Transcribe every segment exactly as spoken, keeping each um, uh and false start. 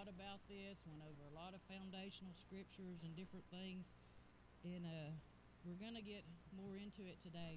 lot about this, went over a lot of foundational scriptures and different things, and uh, we're going to get more into it today.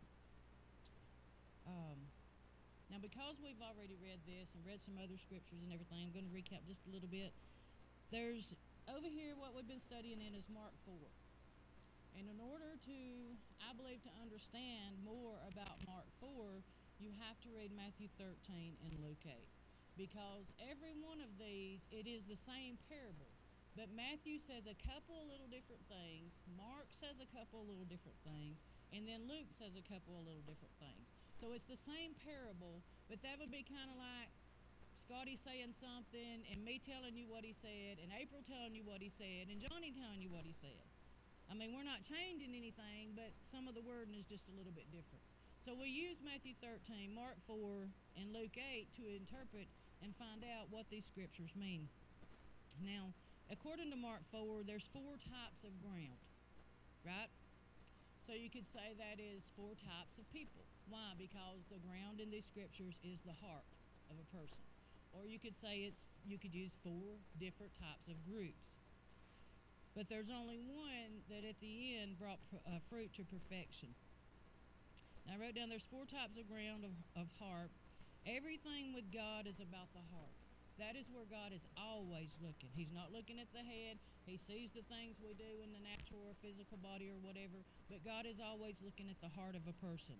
Um, now, because we've already read this and read some other scriptures and everything, I'm going to recap just a little bit. There's over here what we've been studying in is Mark four. And in order to, I believe, to understand more about Mark four, you have to read Matthew thirteen and Luke eight. Because every one of these, it is the same parable. But Matthew says a couple of little different things, Mark says a couple of little different things, and then Luke says a couple of little different things. So it's the same parable, but that would be kind of like Scotty saying something, and me telling you what he said, and April telling you what he said, and Johnny telling you what he said. I mean, we're not changing anything, but some of the wording is just a little bit different. So we use Matthew thirteen, Mark four, and Luke eight to interpret and find out what these scriptures mean. Now, according to Mark four, there's four types of ground, right? So you could say that is four types of people. Why? Because the ground in these scriptures is the heart of a person. Or you could say it's, you could use four different types of groups. But there's only one that at the end brought uh, fruit to perfection. Now I wrote down there's four types of ground of, of heart. Everything with God is about the heart. That is where God is always looking. He's not looking at the head. He sees the things we do in the natural or physical body or whatever, but God is always looking at the heart of a person.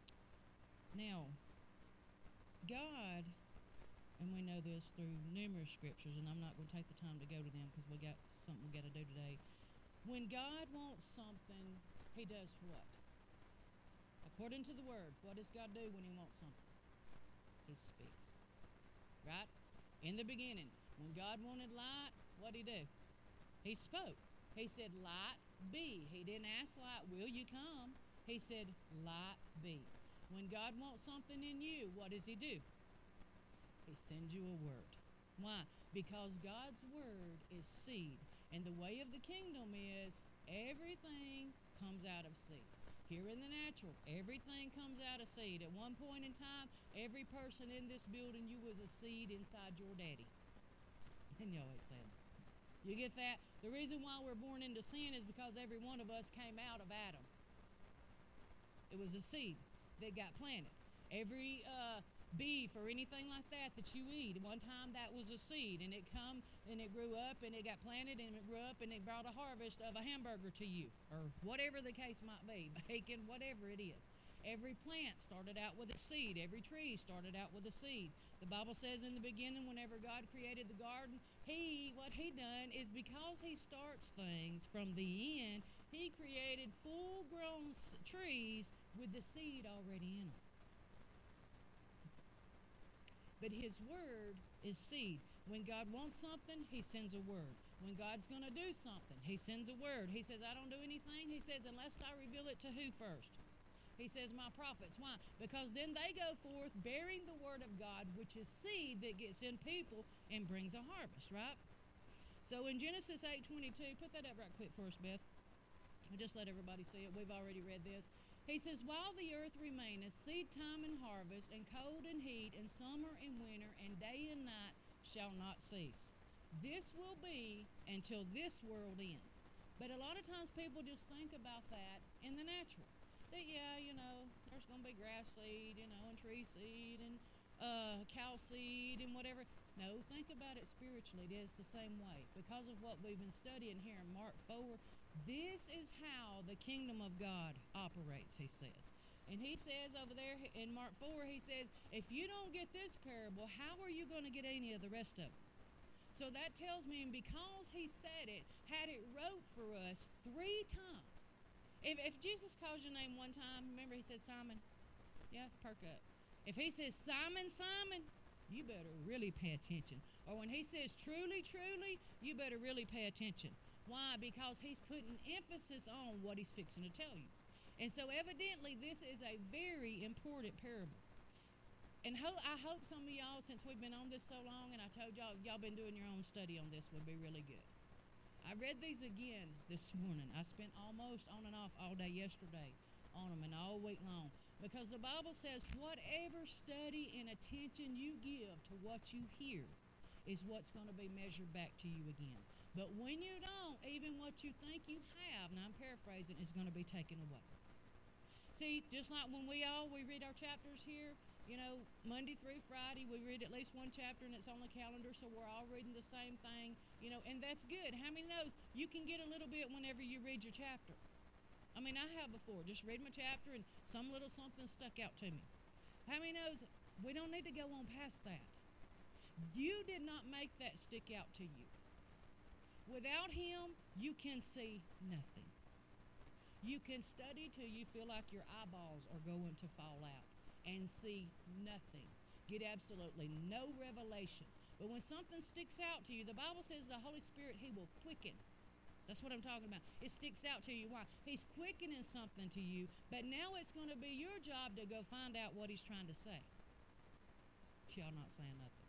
Now, God, and we know this through numerous scriptures, and I'm not going to take the time to go to them because we got something we got to do today. When God wants something, he does what? According to the word, what does God do when he wants something? He speaks. Right? In the beginning, when God wanted light, what did he do? He spoke. He said, light be. He didn't ask light, will you come? He said, light be. When God wants something in you, what does he do? He sends you a word. Why? Because God's word is seed. And the way of the kingdom is everything comes out of seed. Here in the natural, everything comes out of seed. At one point in time, every person in this building, you was a seed inside your daddy. And y'all ain't saying that. You get that? The reason why we're born into sin is because every one of us came out of Adam. It was a seed that got planted. Every uh, beef or anything like that that you eat, one time that was a seed, and it come and it grew up and it got planted and it grew up and it brought a harvest of a hamburger to you, or whatever the case might be, bacon, whatever it is. Every plant started out with a seed. Every tree started out with a seed. The Bible says in the beginning, whenever God created the garden, he, what he done is because he starts things from the end, he created full-grown s- trees with the seed already in them. But his word is seed. When God wants something, he sends a word. When God's going to do something, he sends a word. He says, I don't do anything. He says, unless I reveal it to who first? He says, my prophets. Why? Because then they go forth bearing the word of God, which is seed that gets in people and brings a harvest, right? So in Genesis eight twenty-two, put that up right quick for us, Beth. Just let everybody see it. We've already read this. He says, while the earth remaineth, seed time and harvest, and cold and heat, and summer and winter, and day and night shall not cease. This will be until this world ends. But a lot of times people just think about that in the natural. That, yeah, you know, there's going to be grass seed, you know, and tree seed, and uh, cow seed, and whatever. No, think about it spiritually. It is the same way. Because of what we've been studying here in Mark four, this is how the kingdom of God operates, he says. And he says over there in Mark four, he says, if you don't get this parable, how are you going to get any of the rest of it? So that tells me, and because he said it, had it wrote for us three times. If, if Jesus calls your name one time, remember he says, Simon, yeah, perk up. If he says, Simon, Simon, you better really pay attention. Or when he says, truly, truly, you better really pay attention. Why? Because he's putting emphasis on what he's fixing to tell you. And so evidently this is a very important parable. And ho- I hope some of y'all, since we've been on this so long, and I told y'all, y'all been doing your own study on this, would be really good. I read these again this morning. I spent almost on and off all day yesterday on them and all week long. Because the Bible says, whatever study and attention you give to what you hear, is what's going to be measured back to you again. But when you don't, even what you think you have, and I'm paraphrasing, is going to be taken away. See, just like when we all, we read our chapters here, you know, Monday through Friday, we read at least one chapter, and it's on the calendar, so we're all reading the same thing, you know, and that's good. How many knows you can get a little bit whenever you read your chapter? I mean, I have before, just read my chapter, and some little something stuck out to me. How many knows we don't need to go on past that? You did not make that stick out to you. Without him, you can see nothing. You can study till you feel like your eyeballs are going to fall out and see nothing. Get absolutely no revelation. But when something sticks out to you, the Bible says the Holy Spirit, he will quicken. That's what I'm talking about. It sticks out to you. Why? He's quickening something to you, but now it's going to be your job to go find out what he's trying to say. Y'all not saying nothing.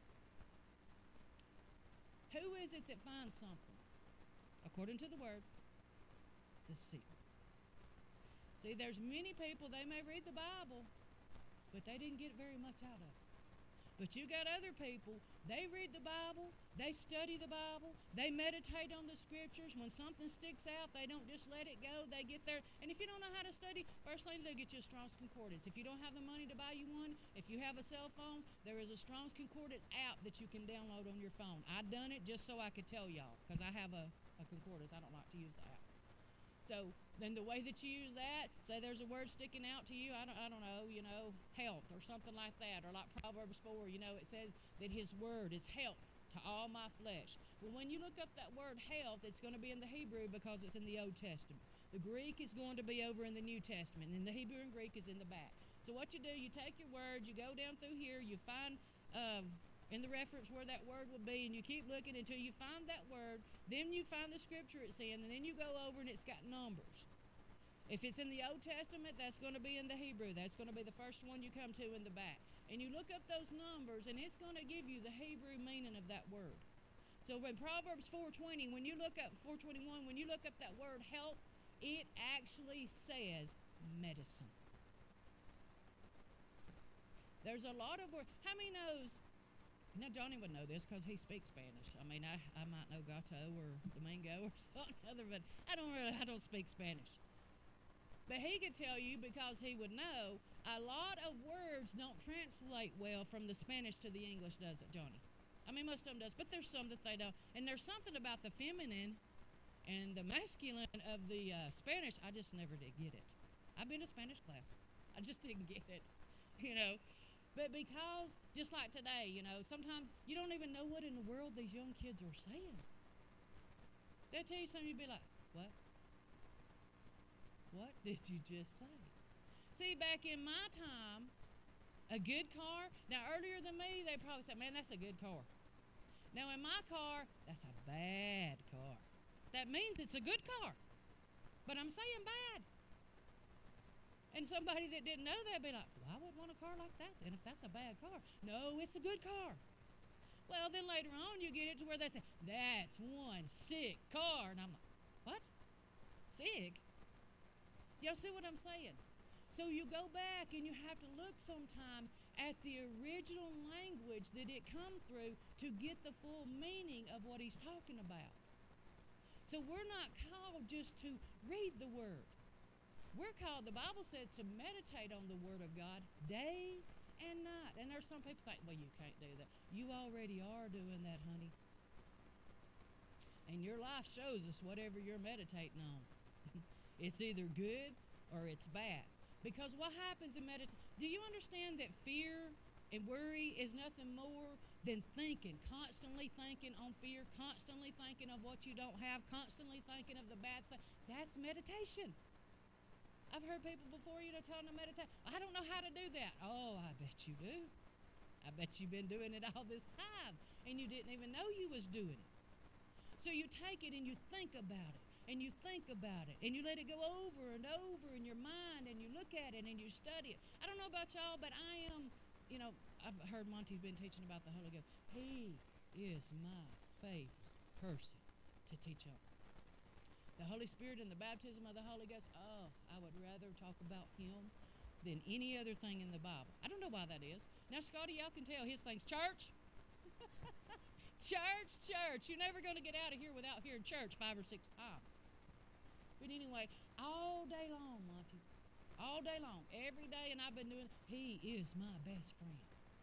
Who is it that finds something? According to the word, the seeker. See, there's many people, they may read the Bible, but they didn't get very much out of it. But you got other people, they read the Bible, they study the Bible, they meditate on the scriptures. When something sticks out, they don't just let it go. They get there. And if you don't know how to study, first thing to do, get you a Strong's Concordance. If you don't have the money to buy you one, if you have a cell phone, there is a Strong's Concordance app that you can download on your phone. I done it just so I could tell y'all, because I have a, a concordance. I don't like to use the app. So then the way that you use that, say there's a word sticking out to you, I don't, I don't know, you know, health or something like that, or like Proverbs four, you know, it says that his word is health to all my flesh. Well, when you look up that word health, it's going to be in the Hebrew because it's in the Old Testament. The Greek is going to be over in the New Testament, and the Hebrew and Greek is in the back. So what you do, you take your word, you go down through here, you find um, in the reference where that word will be, and you keep looking until you find that word. Then you find the scripture it's in, and then you go over and it's got numbers. If it's in the Old Testament, that's going to be in the Hebrew. That's going to be the first one you come to in the back. And you look up those numbers, and it's going to give you the Hebrew meaning of that word. So in Proverbs four twenty, when you look up four twenty-one, when you look up that word health, it actually says medicine. There's a lot of words. How many knows? Now, Johnny would know this because he speaks Spanish. I mean, I, I might know gato or domingo or something other, but I don't really, I don't speak Spanish. But he could tell you, because he would know, a lot of words don't translate well from the Spanish to the English, does it, Johnny? I mean, most of them does, but there's some that they don't. And there's something about the feminine and the masculine of the uh, Spanish, I just never did get it. I've been to Spanish class. I just didn't get it, you know. But because, just like today, you know, sometimes you don't even know what in the world these young kids are saying. They'll tell you something, you'd be like, what? What did you just say? See, back in my time, a good car, now earlier than me, they probably said, man, that's a good car. Now in my car, that's a bad car. That means it's a good car. But I'm saying bad. And somebody that didn't know that would be like, well, I would want a car like that then if that's a bad car. No, it's a good car. Well, then later on you get it to where they say, that's one sick car. And I'm like, what? Sick? Y'all see what I'm saying? So you go back and you have to look sometimes at the original language that it come through to get the full meaning of what he's talking about. So we're not called just to read the word. We're called, the Bible says, to meditate on the word of God day and night. And there's some people think, well, you can't do that. You already are doing that, honey. And your life shows us whatever you're meditating on. It's either good or it's bad. Because what happens in meditation, do you understand that fear and worry is nothing more than thinking, constantly thinking on fear, constantly thinking of what you don't have, constantly thinking of the bad thing? That's meditation. I've heard people before, you know, telling them to meditate. I don't know how to do that. Oh, I bet you do. I bet you've been doing it all this time, and you didn't even know you was doing it. So you take it and you think about it. And you think about it, and you let it go over and over in your mind, and you look at it, and you study it. I don't know about y'all, but I am, you know, I've heard Monty's been teaching about the Holy Ghost. He is my favorite person to teach on. The Holy Spirit and the baptism of the Holy Ghost, oh, I would rather talk about him than any other thing in the Bible. I don't know why that is. Now, Scotty, y'all can tell his thing's church. Church, church. You're never going to get out of here without hearing church five or six times. But anyway, all day long, Monty. All day long. Every day, and I've been doing, he is my best friend.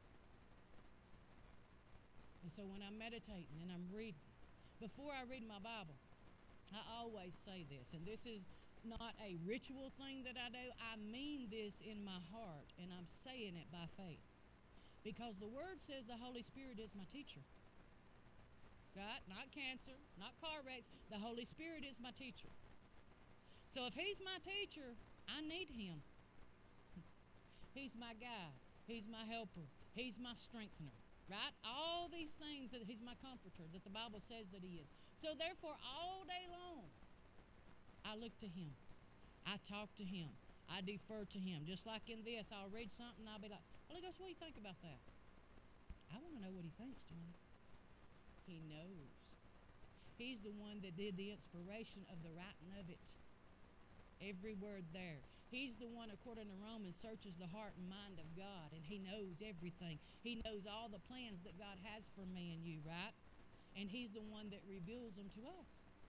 And so when I'm meditating and I'm reading, before I read my Bible, I always say this, and this is not a ritual thing that I do. I mean this in my heart, and I'm saying it by faith. Because the Word says the Holy Spirit is my teacher. Right? Not cancer, not car wrecks. The Holy Spirit is my teacher. So if He's my teacher, I need Him. He's my guide. He's my helper. He's my strengthener. Right? All these things that He's my comforter, that the Bible says that He is. So therefore, all day long, I look to Him. I talk to Him. I defer to Him. Just like in this, I'll read something, I'll be like, Holy Ghost, what do you think about that? I want to know what He thinks, Johnny. He knows. He's the one that did the inspiration of the writing of it. Every word there. He's the one, according to Romans, searches the heart and mind of God, and He knows everything. He knows all the plans that God has for me and you, right? And He's the one that reveals them to us.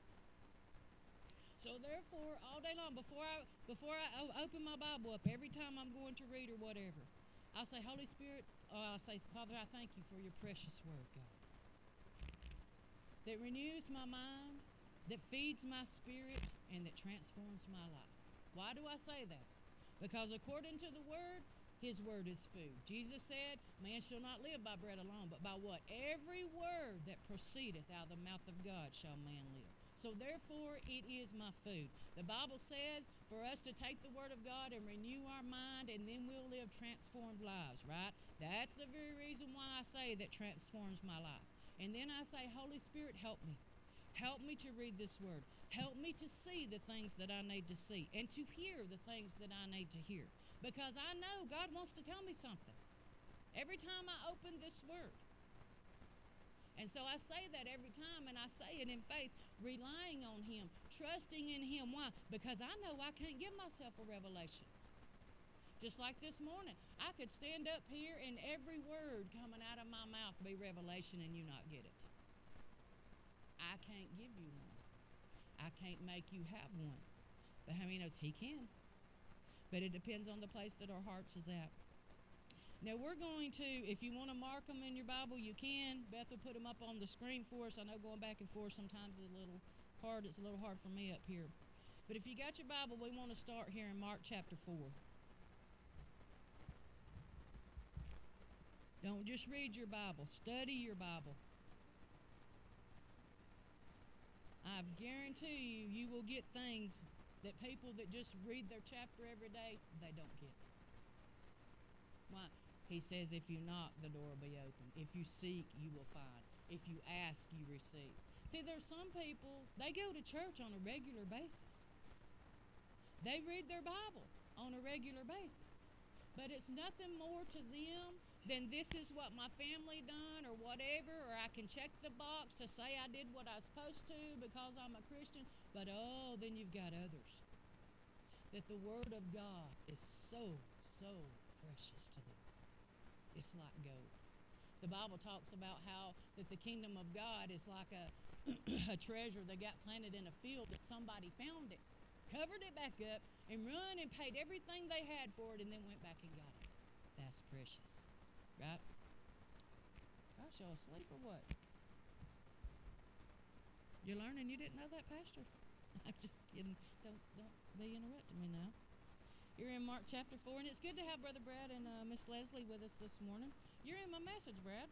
So therefore, all day long, before I before I o- open my Bible up, every time I'm going to read or whatever, I'll say, Holy Spirit, or I'll say, Father, I thank You for Your precious word, God, that renews my mind, that feeds my spirit, and that transforms my life. Why do I say that? Because according to the Word, His word is food. Jesus said, man shall not live by bread alone, but by what? Every word that proceedeth out of the mouth of God shall man live. So therefore, it is my food. The Bible says for us to take the Word of God and renew our mind, and then we'll live transformed lives, right? That's the very reason why I say that transforms my life. And then I say, Holy Spirit, help me. Help me to read this Word. Help me to see the things that I need to see and to hear the things that I need to hear. Because I know God wants to tell me something every time I open this Word. And so I say that every time, and I say it in faith, relying on Him, trusting in Him. Why? Because I know I can't give myself a revelation. Just like this morning, I could stand up here and every word coming out of my mouth be revelation and you not get it. I can't give you one. I can't make you have one. But how many knows He can? But it depends on the place that our hearts is at. Now we're going to, if you want to mark them in your Bible, you can. Beth will put them up on the screen for us. I know going back and forth sometimes is a little hard. It's a little hard for me up here. But if you got your Bible, we want to start here in Mark chapter four. Don't just read your Bible. Study your Bible. I guarantee you, you will get things that people that just read their chapter every day, they don't get. Why? He says, if you knock, the door will be open. If you seek, you will find. If you ask, you receive. See, there's some people, they go to church on a regular basis. They read their Bible on a regular basis. But it's nothing more to them than this is what my family done or whatever, or I can check the box to say I did what I was supposed to because I'm a Christian. But oh, then you've got others. That the Word of God is so, so precious to them. It's like gold. The Bible talks about how that the kingdom of God is like a, a treasure that got planted in a field that somebody found it, covered it back up, and run and paid everything they had for it and then went back and got it. That's precious. Right? Gosh, y'all asleep or what? You're learning you didn't know that, Pastor? I'm just kidding. Don't don't be interrupting me now. You're in Mark chapter four, and it's good to have Brother Brad and uh, Miss Leslie with us this morning. You're in my message, Brad.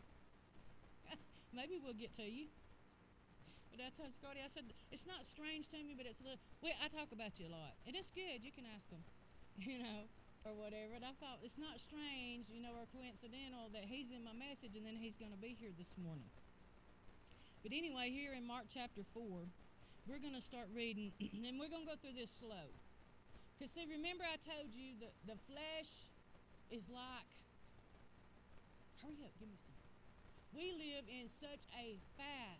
Maybe we'll get to you. But I told Scotty, I said, it's not strange to me, but it's a little, well, I talk about you a lot. And it's good. You can ask them, you know, or whatever. And I thought, it's not strange, you know, or coincidental that he's in my message and then he's going to be here this morning. But anyway, here in Mark chapter four, we're going to start reading, and we're going to go through this slow. Because, see, remember I told you that the flesh is like, hurry up, give me some. We live in such a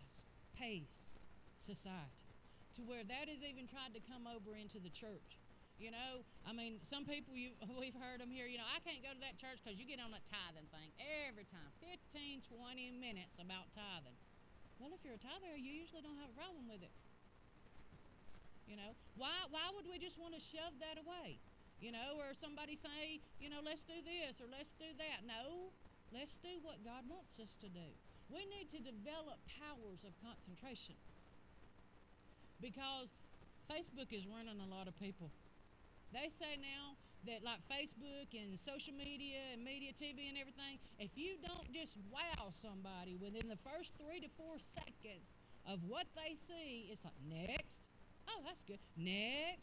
fast-paced society to where that has even tried to come over into the church. You know, I mean, some people, you, we've heard them here, you know, I can't go to that church because you get on that tithing thing every time, fifteen, twenty minutes about tithing. Well, if you're a tither, you usually don't have a problem with it. You know, why why would we just want to shove that away? You know, or somebody say, you know, let's do this or let's do that. No, let's do what God wants us to do. We need to develop powers of concentration because Facebook is running a lot of people. They say now that like Facebook and social media and media T V and everything, if you don't just wow somebody within the first three to four seconds of what they see, it's like, next. Oh, that's good. Next.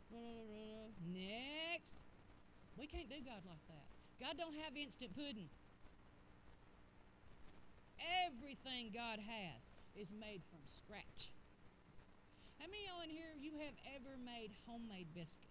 Next. We can't do God like that. God don't have instant pudding. Everything God has is made from scratch. How many of y'all in here, you have ever made homemade biscuits?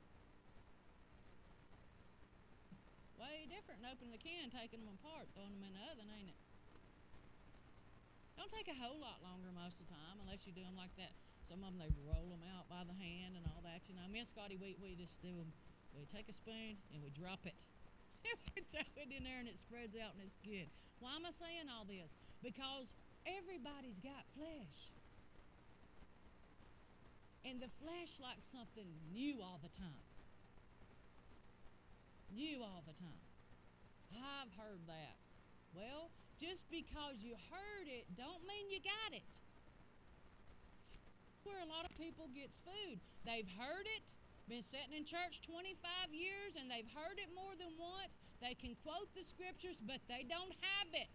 Way different than opening a can, taking them apart, throwing them in the oven, ain't it? Don't take a whole lot longer most of the time unless you do them like that. Some of them, they roll them out by the hand and all that. You know, me and Scotty, we, we just do them. We take a spoon and we drop it. We throw it in there and it spreads out and it's good. Why am I saying all this? Because everybody's got flesh. And the flesh likes something new all the time. New all the time. I've heard that. Well, just because you heard it don't mean you got it. Where a lot of people gets food. They've heard it, been sitting in church twenty-five years, and they've heard it more than once. They can quote the scriptures, but they don't have it.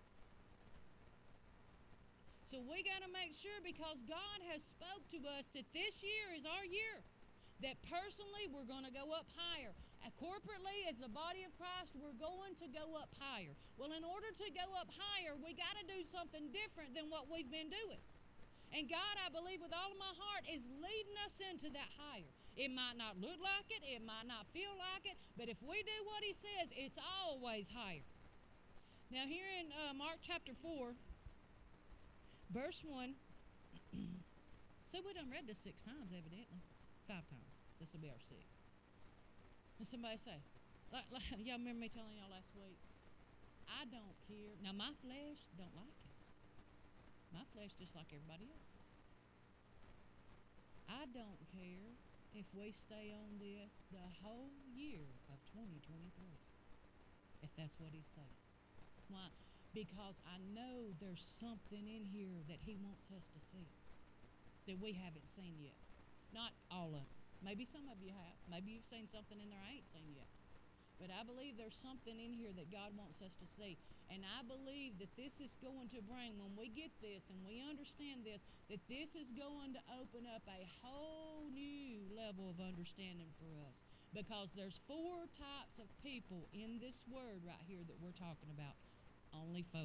So we got to make sure, because God has spoke to us that this year is our year. That personally we're going to go up higher. Uh, corporately, as the body of Christ, we're going to go up higher. Well, in order to go up higher, we got to do something different than what we've been doing. And God, I believe with all of my heart, is leading us into that higher. It might not look like it. It might not feel like it. But if we do what he says, it's always higher. Now here in uh, Mark chapter four, verse one. So we done read this six times, evidently. Five times. This will be our sixth. And somebody say, like, like, y'all remember me telling y'all last week, I don't care. Now my flesh don't like it. My flesh just like everybody else. I don't care if we stay on this the whole year of twenty twenty-three. If that's what he's saying. Why? Because I know there's something in here that he wants us to see that we haven't seen yet. Not all of us. Maybe some of you have. Maybe you've seen something in there I ain't seen yet. But I believe there's something in here that God wants us to see. And I believe that this is going to bring, when we get this and we understand this, that this is going to open up a whole new level of understanding for us. Because there's four types of people in this word right here that we're talking about. Only four.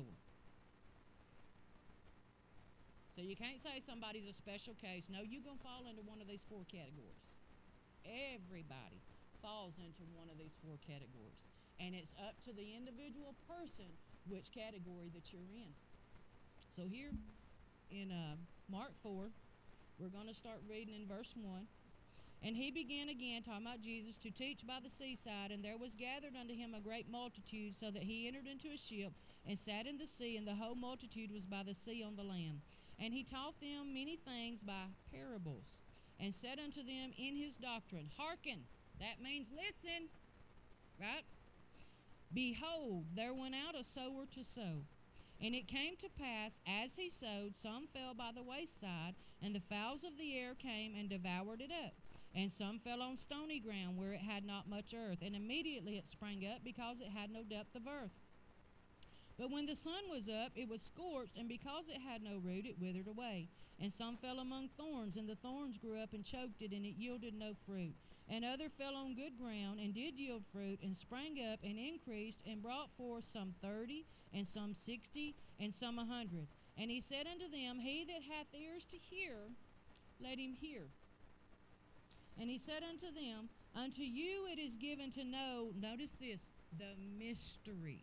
So you can't say somebody's a special case. No, you're going to fall into one of these four categories. Everybody falls into one of these four categories. And it's up to the individual person which category that you're in. So here in uh, Mark four, we're going to start reading in verse one. And he began again, talking about Jesus, to teach by the seaside, and there was gathered unto him a great multitude, so that he entered into a ship and sat in the sea, and the whole multitude was by the sea on the land. And he taught them many things by parables, and said unto them in his doctrine, hearken. That means listen, right? Behold, there went out a sower to sow. And it came to pass, as he sowed, some fell by the wayside, and the fowls of the air came and devoured it up. And some fell on stony ground, where it had not much earth, and immediately it sprang up, because it had no depth of earth. But when the sun was up, it was scorched, and because it had no root, it withered away. And some fell among thorns, and the thorns grew up and choked it, and it yielded no fruit. And other fell on good ground, and did yield fruit, and sprang up, and increased, and brought forth some thirty, and some sixty, and some a hundred. And he said unto them, He that hath ears to hear, let him hear. And he said unto them, Unto you it is given to know, notice this, the mystery.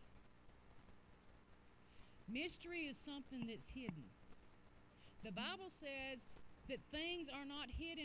Mystery is something that's hidden. The Bible says that things are not hidden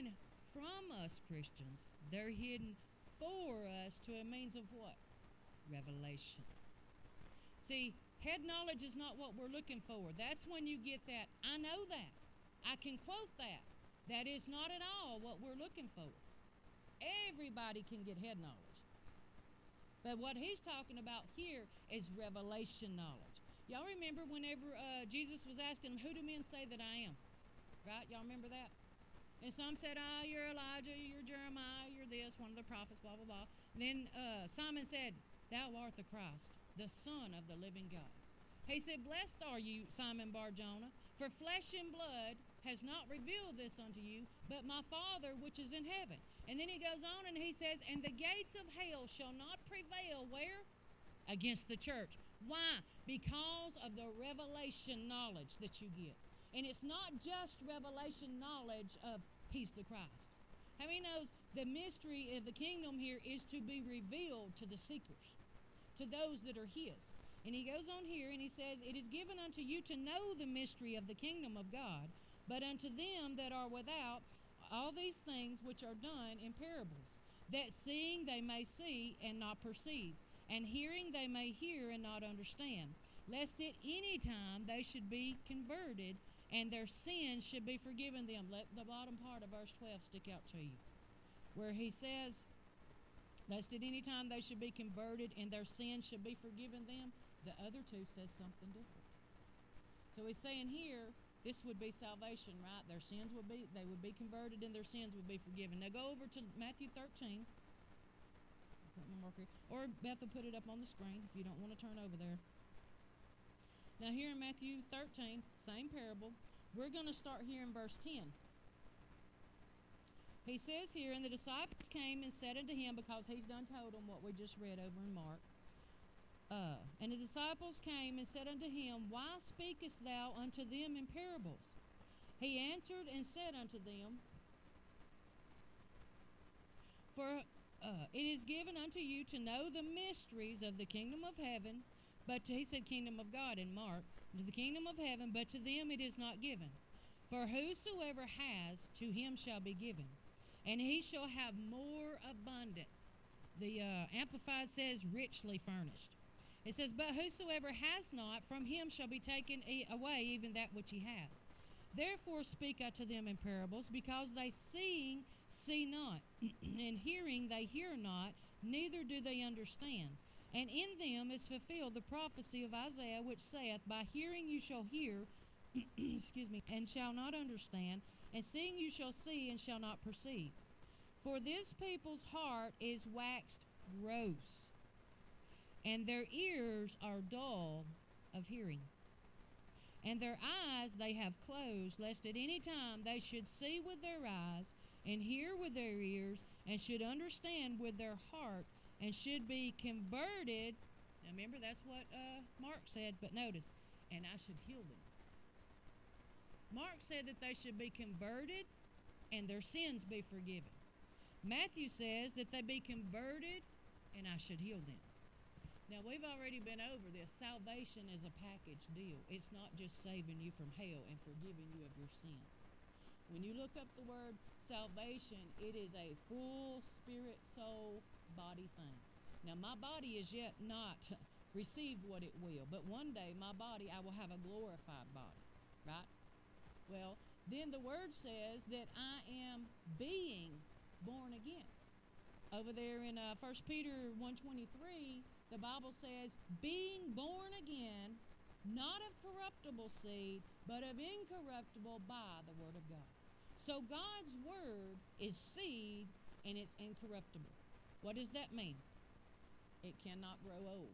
from us Christians. They're hidden for us to a means of what? Revelation. See, head knowledge is not what we're looking for. That's when you get that, I know that. I can quote that. That is not at all what we're looking for. Everybody can get head knowledge. But what he's talking about here is revelation knowledge. Y'all remember whenever uh, Jesus was asking them, who do men say that I am? Right? Y'all remember that? And some said, oh, you're Elijah, you're Jeremiah, you're this, one of the prophets, blah, blah, blah. And then uh, Simon said, thou art the Christ, the Son of the living God. He said, blessed are you, Simon Bar-Jonah, for flesh and blood has not revealed this unto you, but my Father which is in heaven. And then he goes on and he says, and the gates of hell shall not prevail, where? Against the church. Why? Because of the revelation knowledge that you get. And it's not just revelation knowledge of he's the Christ. How many knows the mystery of the kingdom here is to be revealed to the seekers, to those that are his. And he goes on here and he says, it is given unto you to know the mystery of the kingdom of God, but unto them that are without, all these things which are done in parables, that seeing they may see and not perceive, and hearing they may hear and not understand, lest at any time they should be converted, and their sins should be forgiven them. Let the bottom part of verse twelve stick out to you, where he says, lest at any time they should be converted, and their sins should be forgiven them. The other two says something different. So he's saying here, this would be salvation, right? Their sins would be, they would be converted, and their sins would be forgiven. Now go over to Matthew thirteen. Put my marker, or Beth will put it up on the screen if you don't want to turn over there. Now here in Matthew thirteen, same parable, we're going to start here in verse ten. He says here, and the disciples came and said unto him, because he's done told them what we just read over in Mark. Uh, and the disciples came and said unto him, why speakest thou unto them in parables? He answered and said unto them, for uh, it is given unto you to know the mysteries of the kingdom of heaven, but to, he said kingdom of God in Mark, to the kingdom of heaven, but to them it is not given. For whosoever has, to him shall be given, and he shall have more abundance. The uh, Amplified says richly furnished. It says, but whosoever has not, from him shall be taken e- away even that which he has. Therefore speak I to them in parables, because they seeing see not, and hearing they hear not, neither do they understand. And in them is fulfilled the prophecy of Isaiah, which saith, by hearing you shall hear, excuse me, and shall not understand, and seeing you shall see, and shall not perceive. For this people's heart is waxed gross, and their ears are dull of hearing. And their eyes they have closed, lest at any time they should see with their eyes, and hear with their ears, and should understand with their heart, and should be converted. Now remember, that's what uh, Mark said, but notice, and I should heal them. Mark said that they should be converted, and their sins be forgiven. Matthew says that they be converted, and I should heal them. Now, we've already been over this. Salvation is a package deal. It's not just saving you from hell and forgiving you of your sin. When you look up the word salvation, it is a full spirit, soul, body thing. Now, my body is yet not received what it will, but one day my body, I will have a glorified body, right? Well, then the word says that I am being born again. Over there in uh, First Peter one twenty-three, the Bible says, being born again, not of corruptible seed, but of incorruptible by the word of God. So God's word is seed, and it's incorruptible. What does that mean? It cannot grow old.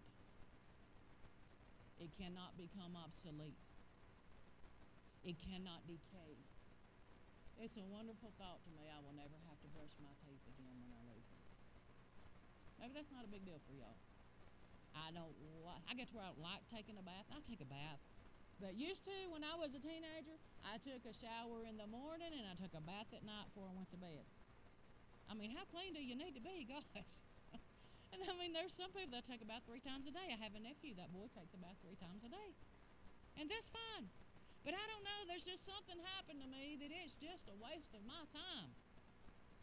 It cannot become obsolete. It cannot decay. It's a wonderful thought to me. I will never have to brush my teeth again when I leave here. Maybe that's not a big deal for y'all. I don't like, I get to where I don't like taking a bath. I take a bath. But used to, when I was a teenager, I took a shower in the morning and I took a bath at night before I went to bed. I mean, how clean do you need to be? Gosh. And I mean, there's some people that take a bath three times a day. I have a nephew, that boy takes a bath three times a day. And that's fine. But I don't know, there's just something happened to me that it's just a waste of my time.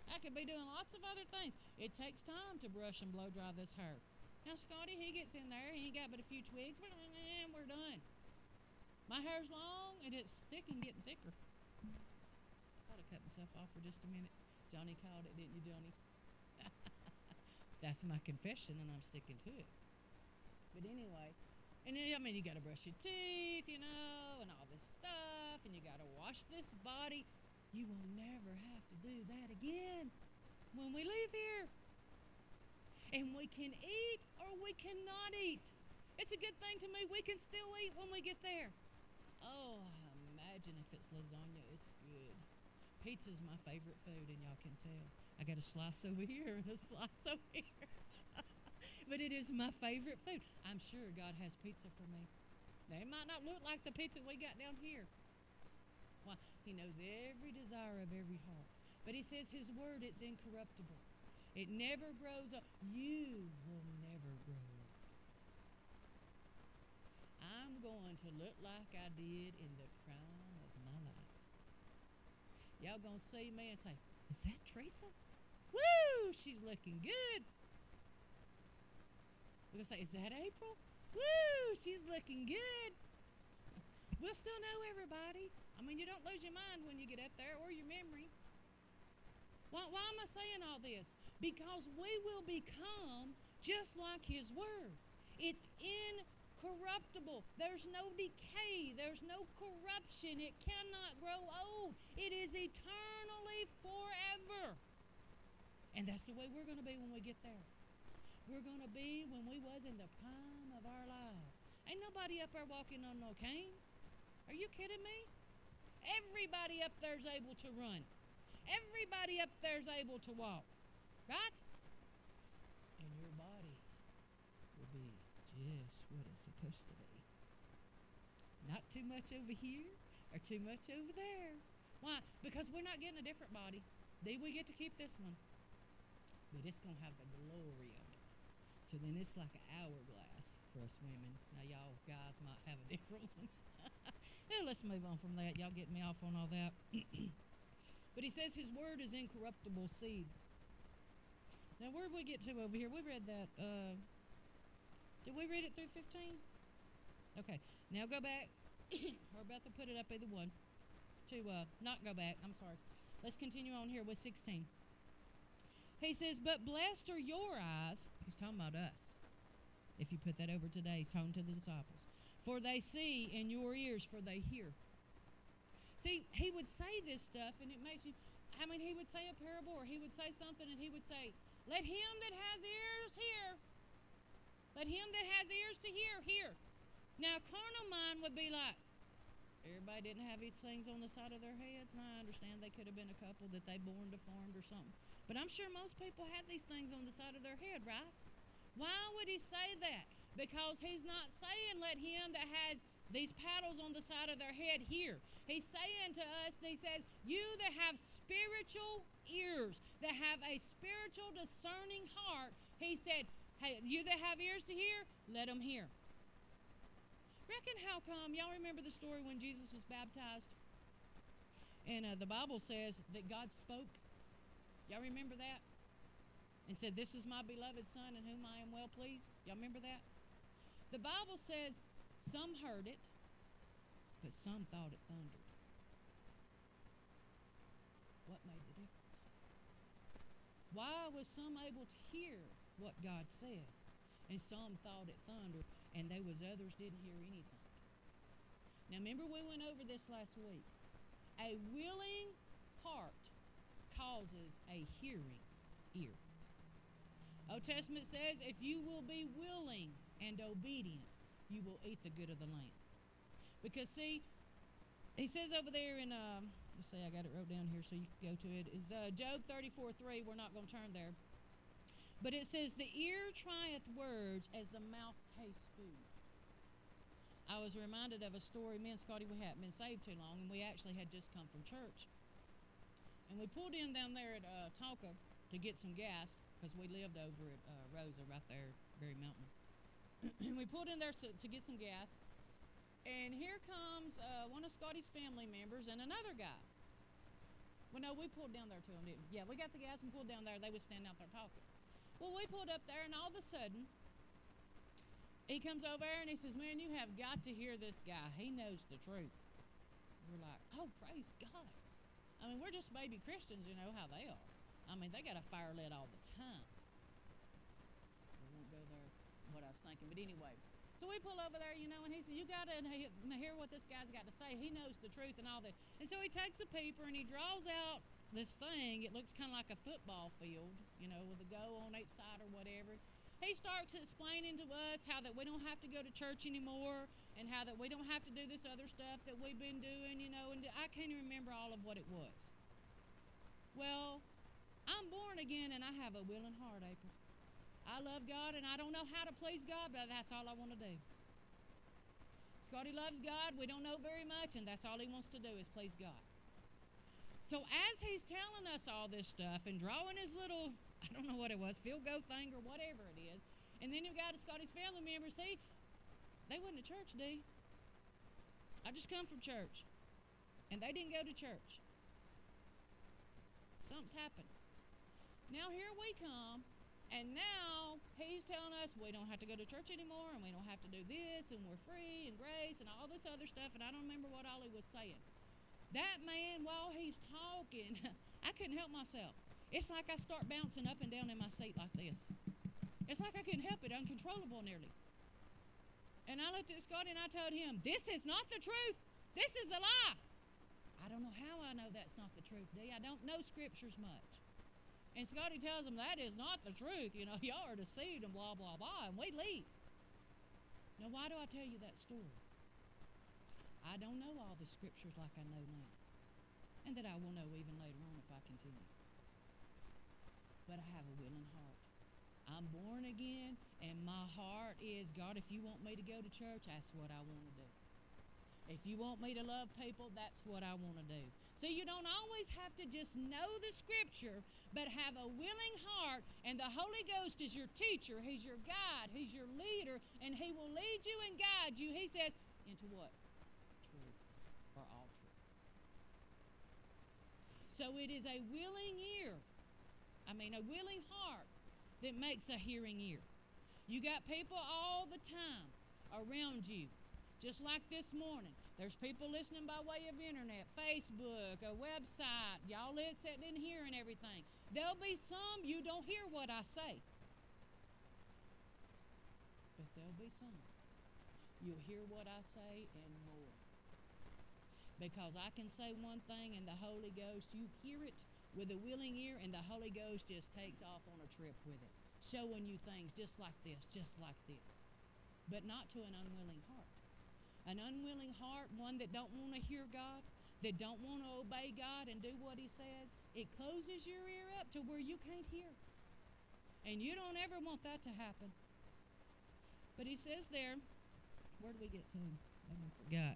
I could be doing lots of other things. It takes time to brush and blow dry this hair. Now, Scotty, he gets in there. He ain't got but a few twigs. And we're done. My hair's long, and it's thick and getting thicker. Thought I'd cut myself off for just a minute. Johnny called it, didn't you, Johnny? That's my confession, and I'm sticking to it. But anyway, and then, I mean, you got to brush your teeth, you know, and all this stuff, and you got to wash this body. You will never have to do that again when we leave here. And we can eat or we cannot eat. It's a good thing to me. We can still eat when we get there. Oh, imagine if it's lasagna. It's good. Pizza's my favorite food, and y'all can tell. I got a slice over here and a slice over here. But it is my favorite food. I'm sure God has pizza for me. Now, it might not look like the pizza we got down here. Why? He knows every desire of every heart. But he says his word, it's incorruptible. It never grows up. You will never grow up. I'm going to look like I did in the prime of my life. Y'all going to see me and say, is that Teresa? Woo! She's looking good. We're going to say, is that April? Woo! She's looking good. We'll still know everybody. I mean, you don't lose your mind when you get up there, or your memory. Why, why am I saying all this? Because we will become just like his word. It's incorruptible. There's no decay. There's no corruption. It cannot grow old. It is eternally forever. And that's the way we're going to be when we get there. We're going to be when we was in the prime of our lives. Ain't nobody up there walking on no cane. Are you kidding me? Everybody up there's able to run. Everybody up there's able to walk. Right? And your body will be just what it's supposed to be. Not too much over here or too much over there. Why? Because we're not getting a different body. Do we get to keep this one? But it's going to have the glory of it. So then it's like an hourglass for us women. Now, y'all guys might have a different one. Now, let's move on from that. Y'all get me off on all that. But he says his word is incorruptible seed. Now, where did we get to over here? We read that. Uh, did we read it through fifteen? Okay. Now go back. Or Beth will put it up either one. To uh, not go back. I'm sorry. Let's continue on here with sixteen. He says, but blessed are your eyes. He's talking about us. If you put that over today, he's talking to the disciples. For they see, and your ears, for they hear. See, he would say this stuff, and it makes you, I mean, he would say a parable, or he would say something, and he would say, let him that has ears hear. Let him that has ears to hear, hear. Now, carnal mind would be like, everybody didn't have these things on the side of their heads. And I understand they could have been a couple that they born deformed or something. But I'm sure most people had these things on the side of their head, right? Why would he say that? Because he's not saying let him that has these paddles on the side of their head hear. He's saying to us, he says, you that have spiritual ears, that have a spiritual discerning heart, he said, hey, you that have ears to hear, let them hear. Reckon how come, y'all remember the story when Jesus was baptized? And uh, the Bible says that God spoke. Y'all remember that? And said, this is my beloved son in whom I am well pleased. Y'all remember that? The Bible says some heard it, but some thought it thundered. What made the difference? Why was some able to hear what God said, and some thought it thundered, and there was others didn't hear anything? Now remember we went over this last week. A willing heart causes a hearing ear. Old Testament says if you will be willing and obedient, you will eat the good of the land. Because see, he says over there in, uh, let's see, I got it wrote down here so you can go to it. It's uh, Job thirty-four three. We're not going to turn there. But it says, the ear trieth words as the mouth tastes food. I was reminded of a story. Me and Scotty, we hadn't been saved too long, and we actually had just come from church. And we pulled in down there at uh, Tonka to get some gas, because we lived over at uh, Rosa, right there, Berry Mountain. And we pulled in there to, to get some gas. And here comes uh, one of Scotty's family members and another guy. Well, no, we pulled down there to them, didn't we? Yeah, we got the gas and pulled down there. They was standing out there talking. Well, we pulled up there, and all of a sudden, he comes over there and he says, man, you have got to hear this guy. He knows the truth. We're like, oh, praise God. I mean, we're just baby Christians, you know how they are. I mean, they got a fire lit all the time. We won't go there, what I was thinking. But anyway, so we pull over there, you know, and he said, you got to hear what this guy's got to say. He knows the truth and all that. And so he takes a paper and he draws out this thing. It looks kind of like a football field, you know, with a goal on each side or whatever. He starts explaining to us how that we don't have to go to church anymore and how that we don't have to do this other stuff that we've been doing, you know, and I can't even remember all of what it was. Well, I'm born again and I have a willing heart, April. I love God and I don't know how to please God, but that's all I want to do. Scotty loves God. We don't know very much, and that's all he wants to do is please God. So as he's telling us all this stuff and drawing his little, I don't know what it was, field goal thing or whatever it is, and then you've got Scotty's family members, see, they wasn't to church, D. I just come from church, and they didn't go to church. Something's happened. Now here we come, and now he's telling us we don't have to go to church anymore, and we don't have to do this, and we're free, and grace, and all this other stuff, and I don't remember what all he was saying. That man, while he's talking, I couldn't help myself. It's like I start bouncing up and down in my seat like this. It's like I couldn't help it, uncontrollable nearly. And I looked at Scotty and I told him, this is not the truth. This is a lie. I don't know how I know that's not the truth, D. I don't know scriptures much. And Scotty tells him, that is not the truth. You know, y'all are deceived and blah, blah, blah, and we leave. Now, why do I tell you that story? I don't know all the scriptures like I know now, and that I will know even later on if I continue. But I have a willing heart. I'm born again, and my heart is, God, if you want me to go to church, that's what I want to do. If you want me to love people, that's what I want to do. So you don't always have to just know the scripture, but have a willing heart, and the Holy Ghost is your teacher, he's your guide, he's your leader, and he will lead you and guide you, he says, into what? Truth, or all truth. So it is a willing ear, I mean a willing heart, that makes a hearing ear. You got people all the time around you. Just like this morning, there's people listening by way of internet, Facebook, a website. Y'all sitting in here and everything. There'll be some you don't hear what I say. But there'll be some. You'll hear what I say and more. Because I can say one thing and the Holy Ghost, you hear it with a willing ear and the Holy Ghost just takes off on a trip with it. Showing you things just like this, just like this. But not to an unwilling heart. An unwilling heart, one that don't want to hear God, that don't want to obey God and do what he says, it closes your ear up to where you can't hear. And you don't ever want that to happen. But he says there, where do we get to? I forgot.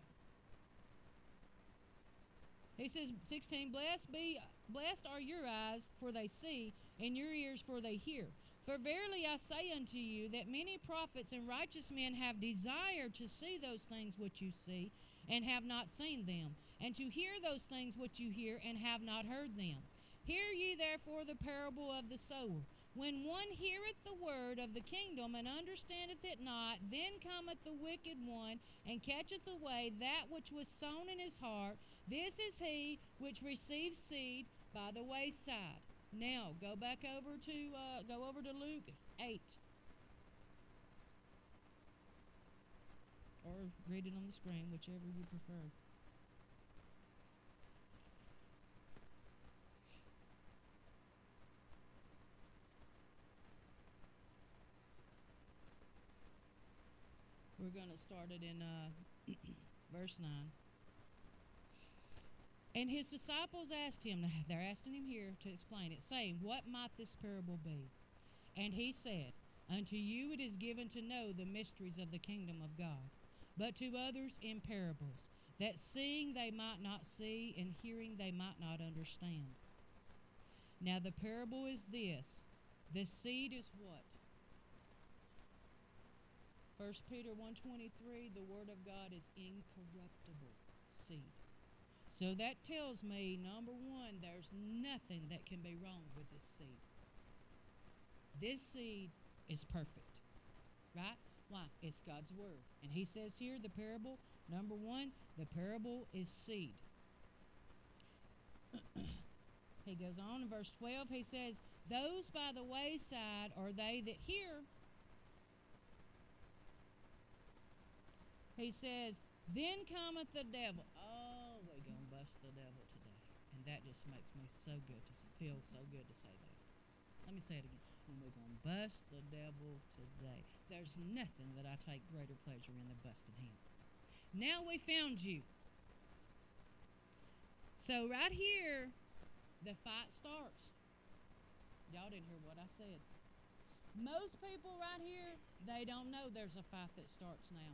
He says, sixteen, blessed be, blessed are your eyes, for they see, and your ears, for they hear. For verily I say unto you that many prophets and righteous men have desired to see those things which you see, and have not seen them, and to hear those things which you hear, and have not heard them. Hear ye therefore the parable of the sower. When one heareth the word of the kingdom, and understandeth it not, then cometh the wicked one, and catcheth away that which was sown in his heart. This is he which receives seed by the wayside. Now, go back over to, uh, go over to Luke eight. Or read it on the screen, whichever you prefer. We're going to start it in uh, verse nine. And his disciples asked him, they're asking him here to explain it, saying, what might this parable be? And he said, unto you it is given to know the mysteries of the kingdom of God, but to others in parables, that seeing they might not see, and hearing they might not understand. Now the parable is this, the seed is what? First Peter one twenty-three, the word of God is incorruptible seed. So that tells me, number one, there's nothing that can be wrong with this seed. This seed is perfect, right? Why? It's God's word. And he says here, the parable, number one, the parable is seed. He goes on in verse twelve, he says, those by the wayside are they that hear. He says, then cometh the devil. Oh, we're going to bust the devil today. And that just makes me so good to feel so good to say that. Let me say it again. And we're going to bust the devil today. There's nothing that I take greater pleasure in than busting him. Now we found you. So right here, the fight starts. Y'all didn't hear what I said. Most people right here, they don't know there's a fight that starts now.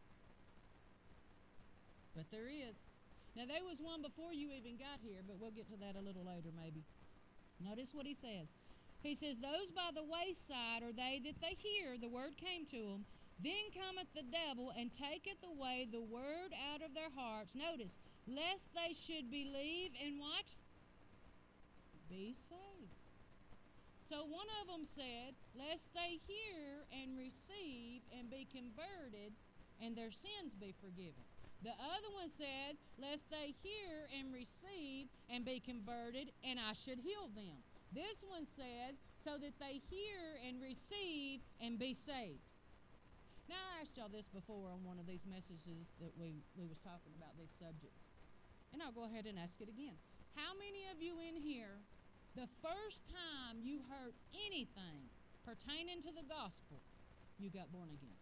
But there is. Now, there was one before you even got here, but we'll get to that a little later maybe. Notice what he says. He says, those by the wayside are they that they hear, the word came to them, then cometh the devil and taketh away the word out of their hearts. Notice, lest they should believe and what? Be saved. So one of them said, lest they hear and receive and be converted and their sins be forgiven. The other one says, lest they hear and receive and be converted and I should heal them. This one says, so that they hear and receive and be saved. Now, I asked y'all this before on one of these messages that we, we was talking about these subjects. And I'll go ahead and ask it again. How many of you in here, the first time you heard anything pertaining to the gospel, you got born again?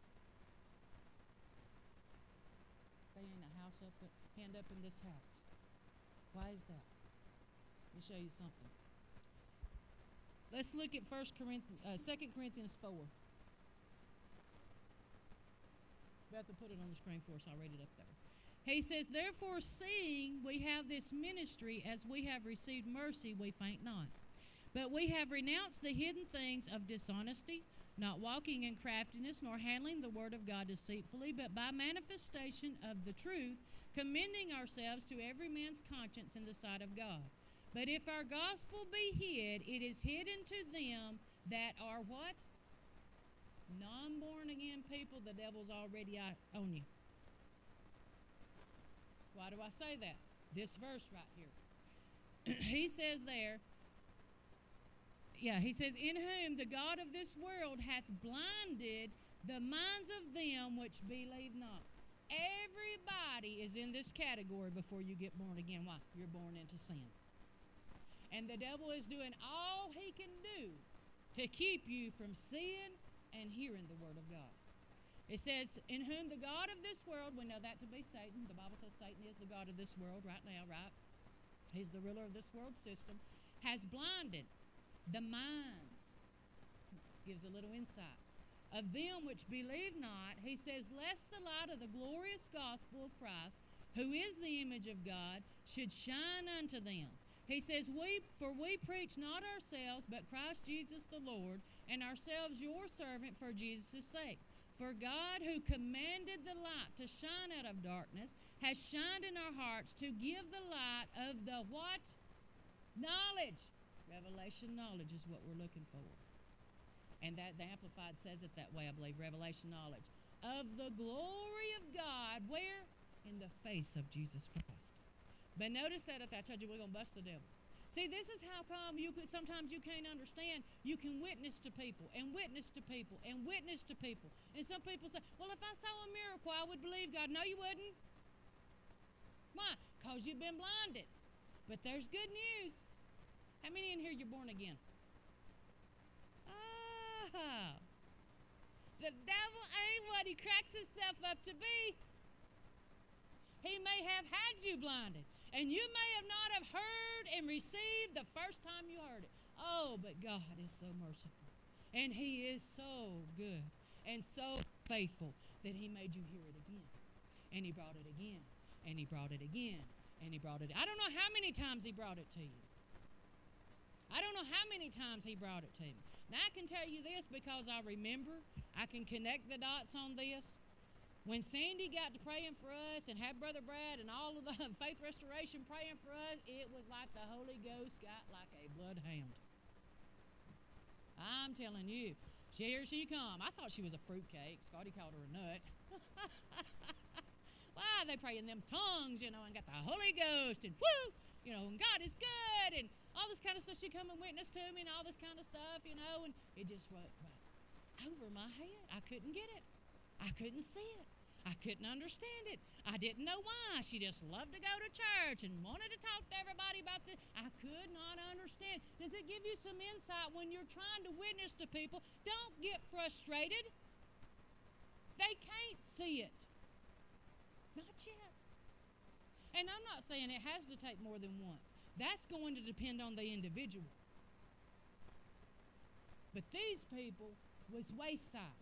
They ain't a house up, hand up in this house. Why is that? Let me show you something. Let's look at First Corinthians, uh, Second Corinthians four. We have to put it on the screen for us. I'll read it up there. He says, therefore, seeing we have this ministry, as we have received mercy, we faint not. But we have renounced the hidden things of dishonesty, not walking in craftiness, nor handling the word of God deceitfully, but by manifestation of the truth, commending ourselves to every man's conscience in the sight of God. But if our gospel be hid, it is hidden to them that are what? Non-born again people. The devil's already on you. Why do I say that? This verse right here. He says there, yeah, he says, in whom the God of this world hath blinded the minds of them which believe not. Everybody is in this category before you get born again. Why? You're born into sin. And the devil is doing all he can do to keep you from seeing and hearing the word of God. It says, in whom the God of this world, we know that to be Satan. The Bible says Satan is the God of this world right now, right? He's the ruler of this world system. Has blinded the minds. Gives a little insight. Of them which believe not, he says, lest the light of the glorious gospel of Christ, who is the image of God, should shine unto them. He says, we, for we preach not ourselves, but Christ Jesus the Lord, and ourselves your servant for Jesus' sake. For God, who commanded the light to shine out of darkness, has shined in our hearts to give the light of the what? Knowledge. Revelation knowledge is what we're looking for. And that the Amplified says it that way, I believe. Revelation knowledge. Of the glory of God, where? In the face of Jesus Christ. But notice that if I told you we're going to bust the devil. See, this is how come you could, sometimes you can't understand. You can witness to people and witness to people and witness to people. And some people say, well, if I saw a miracle, I would believe God. No, you wouldn't. Why? Because you've been blinded. But there's good news. How many in here you're born again? Ah. The devil ain't what he cracks himself up to be. He may have had you blinded. And you may have not have heard and received the first time you heard it. Oh, but God is so merciful. And he is so good and so faithful that he made you hear it again. And he brought it again. And he brought it again. And he brought it. I don't know how many times he brought it to you. I don't know how many times he brought it to me. Now, I can tell you this because I remember. I can connect the dots on this. When Sandy got to praying for us and had Brother Brad and all of the Faith Restoration praying for us, it was like the Holy Ghost got like a bloodhound. I'm telling you, here she come. I thought she was a fruitcake. Scotty called her a nut. Why, they pray in them tongues, you know, and got the Holy Ghost, and whoo, you know, and God is good, and all this kind of stuff. She come and witness to me and all this kind of stuff, you know, and it just went right over my head. I couldn't get it. I couldn't see it. I couldn't understand it. I didn't know why. She just loved to go to church and wanted to talk to everybody about this. I could not understand. Does it give you some insight when you're trying to witness to people? Don't get frustrated. They can't see it. Not yet. And I'm not saying it has to take more than once. That's going to depend on the individual. But these people was wayside.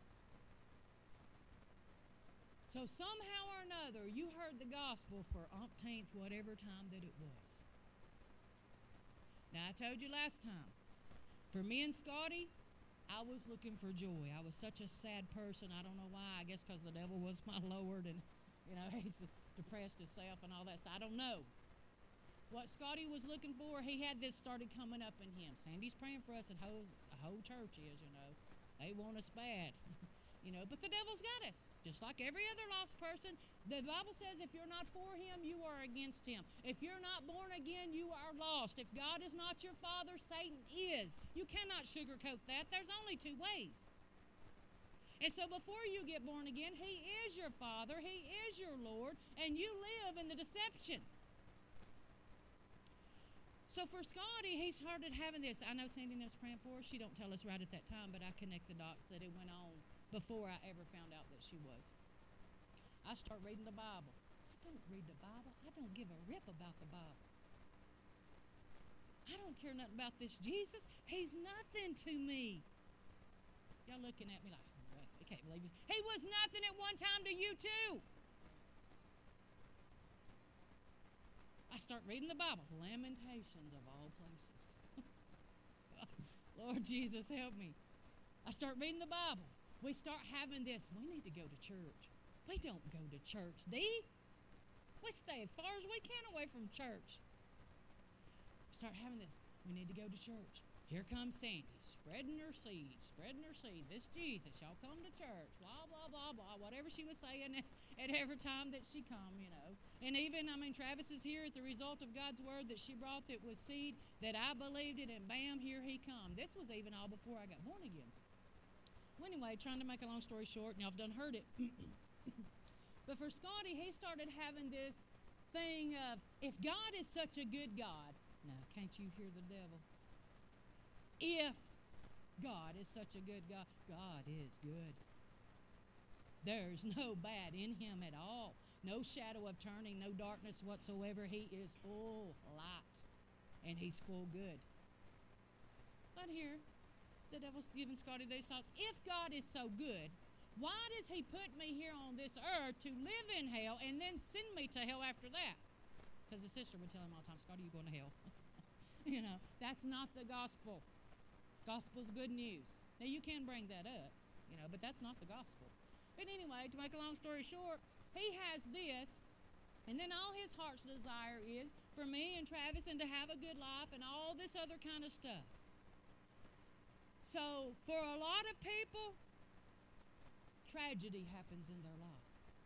So somehow or another, you heard the gospel for umpteenth whatever time that it was. Now, I told you last time, for me and Scotty, I was looking for joy. I was such a sad person. I don't know why. I guess because the devil was my Lord, and, you know, he's depressed himself and all that. So I don't know. What Scotty was looking for, he had this started coming up in him. Sandy's praying for us, and whole, the whole church is, you know. They want us bad. You know, but the devil's got us. Just like every other lost person, the Bible says if you're not for him, you are against him. If you're not born again, you are lost. If God is not your father, Satan is. You cannot sugarcoat that. There's only two ways. And so before you get born again, he is your father, he is your Lord, and you live in the deception. So for Scotty, he started having this. I know Sandy was praying for her. She don't tell us right at that time, but I connect the dots that it went on before I ever found out that she was. I start reading the Bible. I don't read the Bible. I don't give a rip about the Bible. I don't care nothing about this Jesus. He's nothing to me. Y'all looking at me like, I can't believe it. He was nothing at one time to you too. I start reading the Bible. Lamentations of all places. Lord Jesus, help me. I start reading the Bible. We start having this, we need to go to church. We don't go to church, Dee. We stay as far as we can away from church. Start having this, we need to go to church. Here comes Sandy, spreading her seed, spreading her seed. This Jesus, y'all come to church, blah, blah, blah, blah, whatever she was saying at every time that she come, you know. And even, I mean, Travis is here at the result of God's word that she brought that was seed, that I believed it, and bam, here he come. This was even all before I got born again. Well, anyway, trying to make a long story short, and y'all have done heard it. But for Scotty, he started having this thing of, if God is such a good God, now, can't you hear the devil? If God is such a good God, God is good. There's no bad in him at all. No shadow of turning, no darkness whatsoever. He is full light, and he's full good. But here, the devil's giving Scotty these thoughts. If God is so good, why does he put me here on this earth to live in hell and then send me to hell after that? Because his sister would tell him all the time, Scotty, you're going to hell. You know, that's not the gospel. Gospel's good news. Now, you can bring that up, you know, but that's not the gospel. But anyway, to make a long story short, he has this, and then all his heart's desire is for me and Travis and to have a good life and all this other kind of stuff. So, for a lot of people, tragedy happens in their life.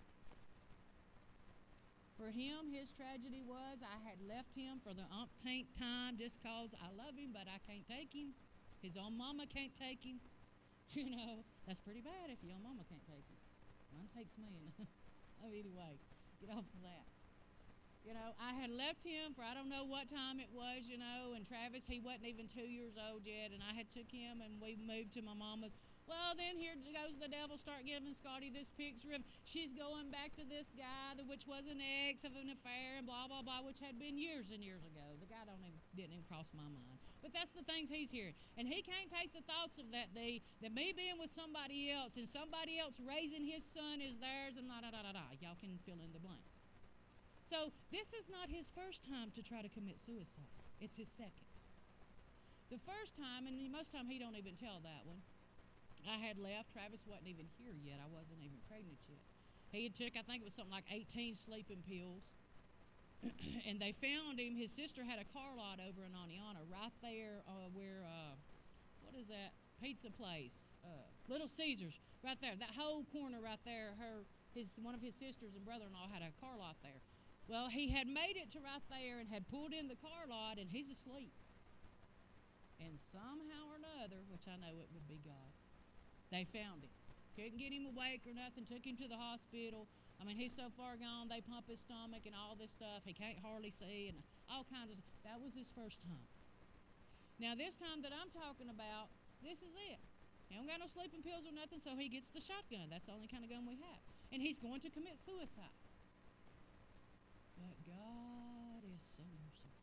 For him, his tragedy was I had left him for the umpteenth time just because I love him, but I can't take him. His own mama can't take him. You know, that's pretty bad if your own mama can't take him. Mine takes me. Oh, anyway, get off of that. You know, I had left him for I don't know what time it was, you know, and Travis, he wasn't even two years old yet, and I had took him, and we moved to my mama's. Well, then here goes the devil, start giving Scotty this picture of she's going back to this guy, which was an ex of an affair, and blah, blah, blah, which had been years and years ago. The guy don't even, didn't even cross my mind. But that's the things he's hearing. And he can't take the thoughts of that day, that me being with somebody else, and somebody else raising his son is theirs, and da, da, da, da, da. Y'all can fill in the blanks. So this is not his first time to try to commit suicide. It's his second. The first time, and most time he don't even tell that one, I had left. Travis wasn't even here yet. I wasn't even pregnant yet. He had took, I think it was something like eighteen sleeping pills. And they found him. His sister had a car lot over in Aniana, right there uh, where, uh, what is that, pizza place? Uh, Little Caesars, right there. That whole corner right there, her, his, one of his sisters and brother-in-law had a car lot there. Well, he had made it to right there and had pulled in the car lot, and he's asleep. And somehow or another, which I know it would be God, they found him. Couldn't get him awake or nothing, took him to the hospital. I mean, he's so far gone, they pump his stomach and all this stuff. He can't hardly see and all kinds of stuff. That was his first time. Now, this time that I'm talking about, this is it. He don't got no sleeping pills or nothing, so he gets the shotgun. That's the only kind of gun we have. And he's going to commit suicide. But God is so merciful.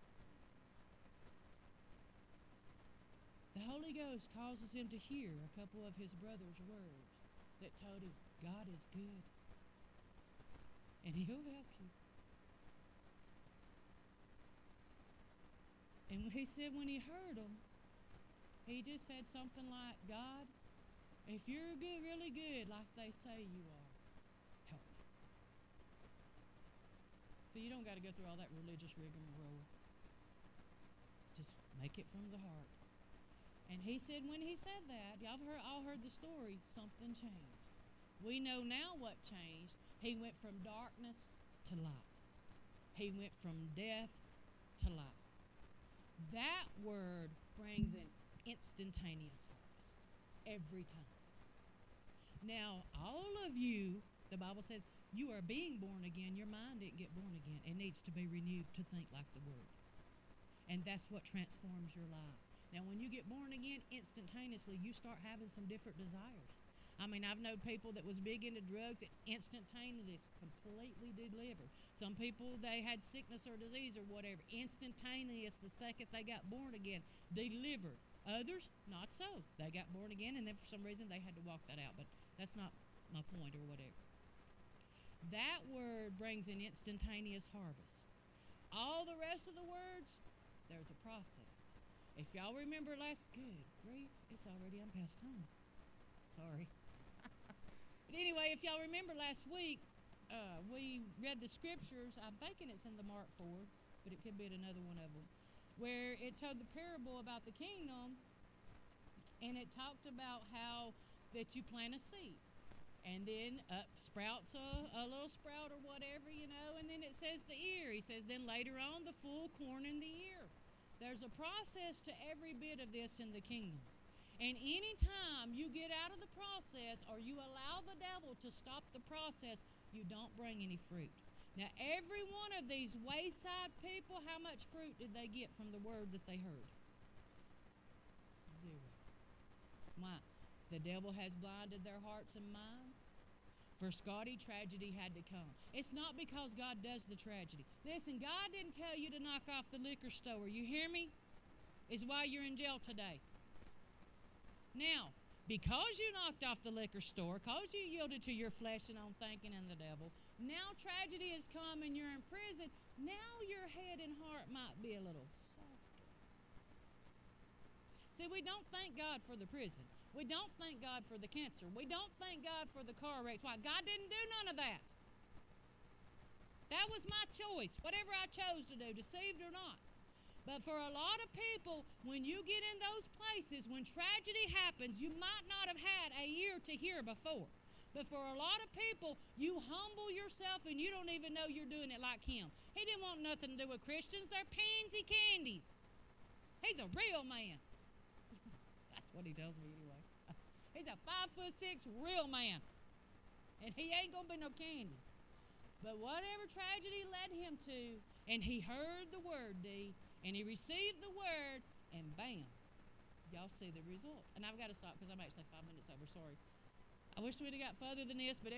The Holy Ghost causes him to hear a couple of his brother's words that told him, God is good. And he'll help you. And he said when he heard them, he just said something like, God, if you're good, really good, like they say you are, help me. So you don't got to go through all that religious rigmarole. Just make it from the heart. And he said when he said that, y'all have heard, all heard the story, something changed. We know now what changed. He went from darkness to light. He went from death to life. That word brings an instantaneous harvest every time. Now, all of you, the Bible says, you are being born again. Your mind didn't get born again. It needs to be renewed to think like the Word. And that's what transforms your life. Now, when you get born again, instantaneously, you start having some different desires. I mean, I've known people that was big into drugs that instantaneously completely delivered. Some people, they had sickness or disease or whatever. Instantaneous, the second they got born again, delivered. Others, not so. They got born again, and then for some reason they had to walk that out. But that's not my point or whatever. That word brings an instantaneous harvest. All the rest of the words, there's a process. If y'all remember last, good grief, it's already on past time. Sorry. But anyway, if y'all remember last week, uh, we read the scriptures. I'm thinking it's in the Mark four, but it could be in another one of them, where it told the parable about the kingdom, and it talked about how that you plant a seed, and then up sprouts a, a little sprout or whatever, you know, and then it says the ear. He says then later on the full corn in the ear. There's a process to every bit of this in the kingdom. And any time you get out of the process or you allow the devil to stop the process, you don't bring any fruit. Now, every one of these wayside people, how much fruit did they get from the word that they heard? Zero. Why? The devil has blinded their hearts and minds. For Scotty, tragedy had to come. It's not because God does the tragedy. Listen, God didn't tell you to knock off the liquor store. You hear me? It's why you're in jail today. Now, because you knocked off the liquor store, because you yielded to your flesh and on thinking and the devil, now tragedy has come and you're in prison. Now your head and heart might be a little softer. See, we don't thank God for the prison. We don't thank God for the cancer. We don't thank God for the car wrecks. Why? God didn't do none of that. That was my choice, whatever I chose to do, deceived or not. But for a lot of people, when you get in those places, when tragedy happens, you might not have had a ear to hear before. But for a lot of people, you humble yourself and you don't even know you're doing it like him. He didn't want nothing to do with Christians. They're pansy candies. He's a real man. That's what he tells me anyway. He's a five foot six real man. And he ain't going to be no candy. But whatever tragedy led him to, and he heard the word, D, and he received the word, and bam, y'all see the results. And I've got to stop because I'm actually five minutes over. Sorry. I wish we'd have got further than this, but